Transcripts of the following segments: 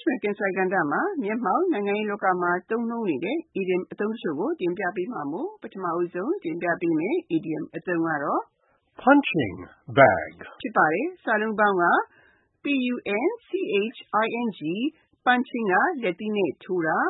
American စကားကဏ္ဍမှာမျက်မှောက်နိုင်ငံရေးလောကမှာသုံးနှုန်းနေတဲ့ idiom အသုံးတချို့ကိုတင်ပြပေးမှာမို့ပထမဦးဆုံးတင်ပြပေးမယ့် idiom အသုံးကတော့ punching bag ဖြစ်ပါတယ်။စာလုံးပေါင်းက punching punching ကလက်သီးနဲ့ထိုးတာ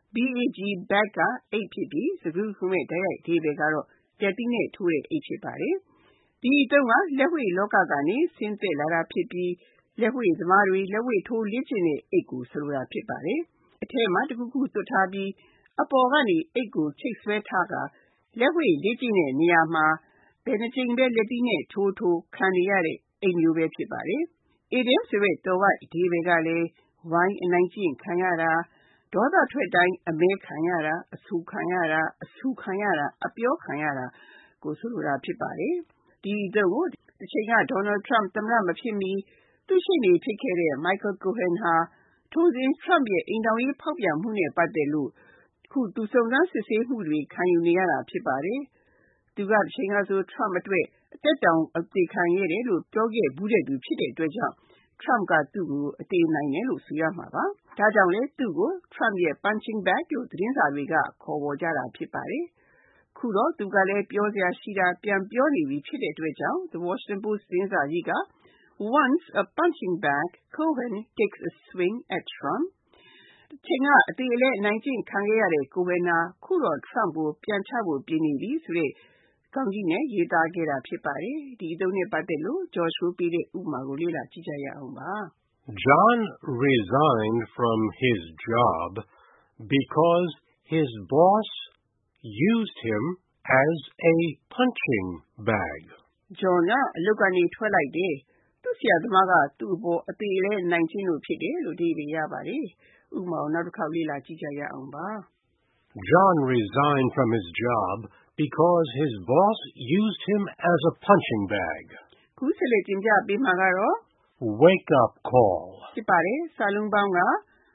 bag ကအိတ်ဖြစ်ပြီးစကားခုမဲ့တိုက်ရိုက်အဓိပ္ပာယ်ကတော့လက်သီးနဲ့ထိုးတဲ့အိတ်ဖြစ်ပါတယ်။ဒီအသုံးကလက်ဝှေ့လောကကနေဆင်းသက်လာတာဖြစ်ပြီးလက်ဝှေ့သမားတွေလက်ဝှေ့ထိုးလေ့ကျင့်တဲ့အိတ်ကိုဆိုလိုတာဖြစ်ပါတယ်။အထက်မှာတစ်ခုခုသွတ်ထားပြီးအပေါ်ကနေအိတ်ကိုချိတ်ဆွဲထားကလက်ဝှေ့လေ့ကျင့်တဲ့နေရာမှာဘယ်နှကြိမ်ပဲလက်သီးနဲ့ထိုးခံနေရတဲ့အိတ်မျိုးပဲဖြစ်ပါတယ်။ idiom ဆိုတဲ့သွယ်ဝိုက်အဓိပ္ပာယ်ကလည်းဝိုင်းအနိုင်ကျင့်ခံရတာဒေါသထွက်တိုင်းအမဲခံရတာအဆူခံရတာအဆူခံရတာအပြောခံရတာကိုဆိုလိုတာဖြစ်ပါတယ်။ဒီအသုံးကိုတစ်ချိန်က Donald Trump သမ္မတမဖြစ်မီသူ့ရှေ့နေဖြစ်ခဲ့တဲ့ Michael Cohen ဟာထိုစဉ် Trump ရဲ့အိမ်ထောင်ရေးဖောက်ပြန်မှုနဲ့ပတ်သက်လို့အခုသူစုံစမ်းစစ်ဆေးမှုတွေခံယူနေရတာဖြစ်ပါတယ်။သူကတစ်ချိန်ကဆို Trump အတွက်အသက်တောင်အသေခံခဲ့တယ်လို့ပြောခဲ့ဘူးတဲ့သူဖြစ်တဲ့အတွက်ကြောင့်Trump ကသူ့ကိုအသေနိုင်တယ်လို့ဆိုရမှာပါ။ဒါကြောင့်လဲသူ့ကို Trump ရဲ့ punching bag လို့သတင်းစာတွေကခေါ်ဝေါ်ကြတာဖြစ်ပါတယ်။ခုတော့သူကလည်းပြောစရာရှိတာပြန်ပြောနေပြီဖြစ်တဲ့အတွက်ကြောင့် The Washington Post သတင်းစာကြီးက Once a punching bag, Cohen takes a swing at Trump. တစ်ချိန်ကအသေးအလဲအနိုင်ကျင့်ခံခဲ့ရတဲ့ Cohen ဟာခုတော့ Trump ကိုပြန်ချဖို့ပြင်နေပြီဆိုတဲ့ခေါင်းကြီးနဲ့ရေးသားခဲ့တာဖြစ်ပါတယ်။ဒီအသုံးနဲ့ပတ်သက်လို့ George ကိုပေးတဲ့ဥပမာကိုလေ့လာကြည့်ကြရအောင်ပါ။ John resigned from his job because his boss used him as a punching bag. John ကအလုပ်ကနေထွက်လိုက်တယ်။သူ့ဆရာသမားကသူ့အပေါ်အသေးအလဲနိုင်ကျင့်လို့ဖြစ်တယ်လို့အဓိပ္ပာယ်ရပါတယ်။ဥပမာကိုနောက်တစ်ခေါက်လေ့လာကြည့်ကြရအောင်ပါ။ John resigned from his job because his boss used him as a punching bag. ခုဆက်လက်တင်ပြပေးမှာကတော့ wake up call ဖြစ်ပါတယ်။စာလုံးပေါင်းက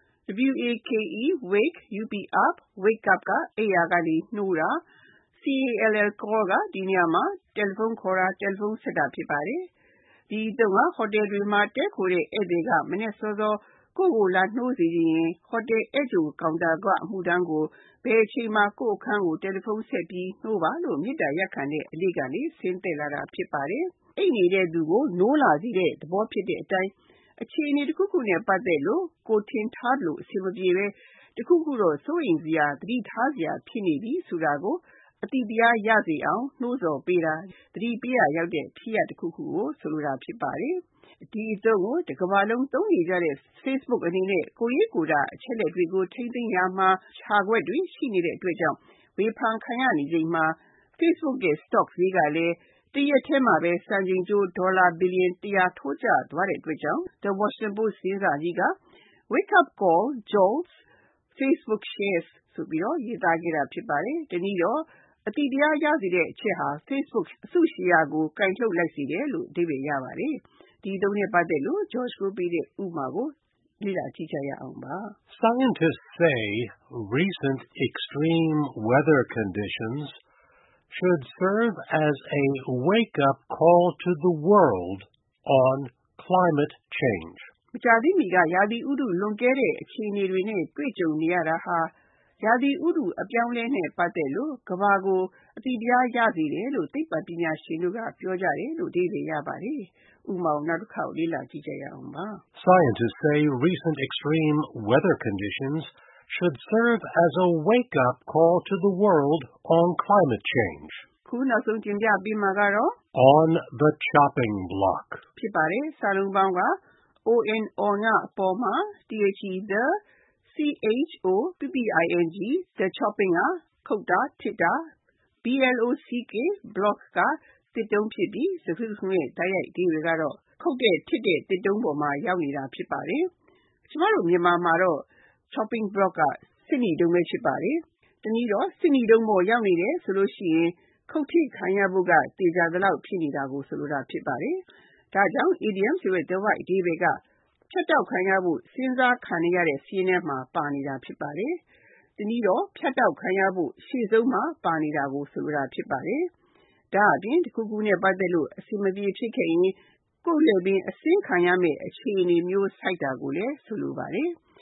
wake up wake up ကအိယာကနေနှိုးတာcall call ကဒီနေရာမှာတယ်လီဖုန်းခေါ်တာတယ်လီဖုန်းဆက်တာဖြစ်ပါတယ်။ဒီအသုံးကဟိုတယ်တွေမှာတည်းခိုတဲ့ဧည့်သည်ကမနေ့စောစောကိုယ့်ကိုလာနှိုးစီရင်ဟိုတယ်ဧည့်ကြိုကောင်တာကအမှုထမ်းကိုဘယ်အချိန်မှာကိုယ့်အခန်းကိုတယ်လီဖုန်းဆက်ပြီးနှိုးပါလို့မေတ္တာရပ်ခံတဲ့အလေးကနေဆင်းသက်လာတာဖြစ်ပါတယ်။အိပ်နေတဲ့သူကိုနိုးလာစေတဲ့သဘောဖြစ်တဲ့အတိုင်းအခြေအနေတစ်ခုခုနဲ့ပတ်သက်လို့ကိုထင်ထားလို့အဆင်မပြေပဲတစ်ခုခုတော့စိုးရိမ်စရာသတိထားစရာဖြစ်နေပြီဆိုတာကိုအတိတရားရစေအောင်နှိုးဆော်ပေးတာသတိပေးရရောက်တဲ့ဖြစ်ရပ်တစ်ခုခုကိုဆိုလိုတာဖြစ်ပါတယ်။ဒီအသုံးကိုတစ်ကမ္ဘာလုံးသုံးနေကြတဲ့ Facebook အနေနဲ့ကိုယ်ရေးကိုယ်တာအချက်အလက်တွေကိုထိန်းသိမ်းရမှာရှာခွက်တွေရှိနေတဲ့အတွက်ကြောင့်ဝေဖန်ခံရနေချိန်မှာ Facebook ရဲ့ stock ဈေးကလည်းတရက်ထဲမှာပဲစံချိန်ကျိုးဒေါ်လာဘီလီယံ100ထိုးကျသွားတဲ့အတွက်ကြောင့် The Washington Post သတင်းစာကြီးက Wake up call jolts Facebook shares ဆိုပြီးရေးသားခဲ့တာဖြစ်ပါတယ်။တနည်းတော့အတိတရားရစေတဲ့အချက်ဟာ Facebook အစုရှယ်ယာကိုကင်ထုတ်လိုက်စေတယ်လို့အဓိပ္ပာယ်ရပါတယ်။ဒီအသုံးနဲ့ပတ်သက်လို့ George ကိုပေးတဲ့ဥပမာကိုလေ့လာကြည့်ကြရအောင်ပါ။ Scientists say recent extreme weather conditions should serve as a wake-up call to the world on climate change. မကြာသေးမီကရာသီဥတုလွန်ကဲတဲ့အခြေအနေတွေနဲ့တွေ့ကြုံနေရတာဟာရာသီဥတုအပြောင်းအလဲနဲ့ပတ်သက်လို့ကမ္ဘာကိုအတိတရားရစေတယ်လို့သိပ္ပံပညာရှင်တို့ကပြောကြတယ်လို့အဓိပ္ပာယ်ရပါတယ်။ဥပမာကိုနောက်တစ်ခေါက်လေ့လာကြည့်ကြရအောင်ပါ။ Scientists say recent extreme weather conditions should serve as a wake-up call to the world on climate change. ခုနောက်ဆုံးတင်ပြပေးမှာကတော့ On the chopping block ဖြစ်ပါတယ်။စာလုံးပေါင်းက on ကအပေါ်မှာ the the chopping ကခုတ်တာထစ်တာblock ကတစ်တုံးဖြစ်ပြီးစကားစုရဲ့တိုက်ရိုက်အဓိပ္ပာယ်ကတော့ခုတ်တဲ့ထစ်တဲ့တစ်တုံးပေါ်မှာရောက်နေတာဖြစ်ပါတယ်။ကျမတို့မြန်မာမှာတော့ chopping block ကစစ်နီတုံးပဲဖြစ်ပါတယ်။တနည်းတော့စစ်နီတုံးပေါ်ရောက်နေတယ်ဆိုလို့ရှိရင်ခုတ်ထိခံရဖို့ကတေချာသလောက်ဖြစ်နေတာကိုဆိုလိုတာဖြစ်ပါတယ်။ဒါကြောင့် idiom ဆိုတဲ့သွယ်ဝိုက်အဓိပ္ပာယ်ကဖြတ်တောက်ခံရဖို့စဉ်းစားခံနေရတဲ့စီးရင်ထဲမှာပါနေတာဖြစ်ပါတယ်။တနည်းတော့ဖြတ်တောက်ခံရဖို့ရှေ့ဆုံးမှာပါနေတာကိုဆိုလိုတာဖြစ်ပါတယ်။ဒါအပြင်တစ်ခုခုနဲ့ပတ်သက်လို့အဆင်မပြေဖြစ်ခဲ့ရင်ကိုယ်လည်းပင်အဆင်းခံရမယ့်အခြေအနေမျိုးဆိုက်တာကိုလည်းဆိုလိုပါတယ်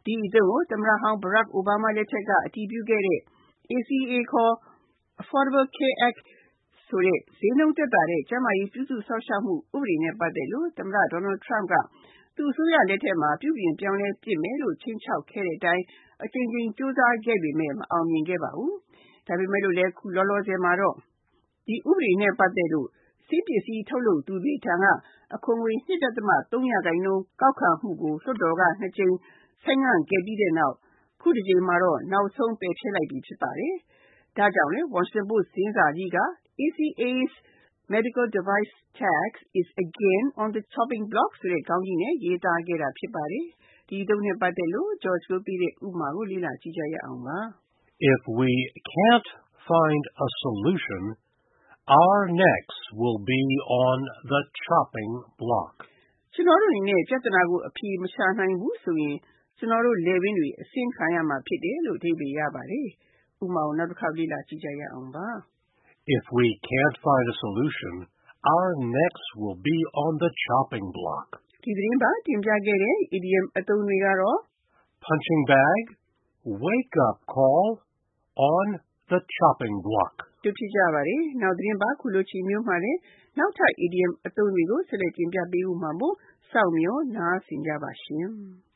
ဒီအသုံးကိုသမ္မတဟောင်း Barack Obama လက်ထက်ကအတည်ပြုခဲ့တဲ့ ACA ခေါ် Affordable Care Act ဆိုတဲ့ဈေးနှုန်းသက်သာတဲ့ကျန်းမာရေးပြုစုစောင့်ရှောက်မှုဥပဒေနဲ့ပတ်သက်လို့သမ္မတ Donald Trump ကသူ့အစိုးရလက်ထက်မှာပြုပြင်ပြောင်းလဲပစ်မယ်လို့ခြိမ်းခြောက်ခဲ့တဲ့အတိုင်းအကြိမ်ကြိမ်ကြိုးစားခဲ့ပေမဲ့မအောင်မြင်ခဲ့ပါဘူး။ဒါပေမဲ့လို့လည်းခုလောလောဆယ်မှာတော့ဒီဥပဒေနဲ့ပတ်သက်လို့ဆေးပစ္စည်းထုတ်လုပ်သူတွေထံကအခွန်ငွေ 2.3% ကောက်ခံမှုကိုလွှတ်တော်က2ကြိမ်ဆိုင်းငံ့ခဲ့ပြီးတဲ့နောက်ခုတစ်ကြိမ်မှာတော့နောက်ဆုံးပယ်ဖျက်လိုက်ပြီဖြစ်ပါတယ်။ဒါကြောင့်လေ Washington Post သတင်းစာကြီးက ACA's medical device tax is again on the chopping block ဆိုတဲ့ခေါင်းကြီးနဲ့ရေးသားခဲ့တာဖြစ်ပါတယ်။ဒီအသုံးနဲ့ပတ်သက်လို့ George ကိုပြတဲ့ဥပမာကိုလေ့လာကြည့်ကြရအောင်ပါ။ If we can't find a solution, our necks will be on the chopping block. ကျွန်တော်တို့အနေနဲ့ပြဿနာကိုအဖြေမရှာနိုင်ဘူးဆိုရင်ကျွန်တော်တို့လည်ပင်းတွေအဆင့်ခံရမှာဖြစ်တယ်လို့အဓိပ္ပာယ်ရပါတယ်။ဥပမာကိုနောက်တစ်ခေါက်လေ့လာကြည့်ကြရအောင်ပါ။ If we can't find a solution, our necks will be on the chopping block. ဒီသတင်းပတ်တင်ပြခဲ့တဲ့ idiom အသုံးတွေကတော့ punching bag, wake up call, on the chopping block. တို့ဖြစ်ကြပါတယ်။နောက်သတင်းပတ်ခုလိုချီမျိုးမှာလည်းနောက်ထပ် idiom အသုံးတွေကိုဆက်လက်တင်ပြပေးဦးမှာမို့စောင့်မျှော်နားဆင်ကြပါရှင်။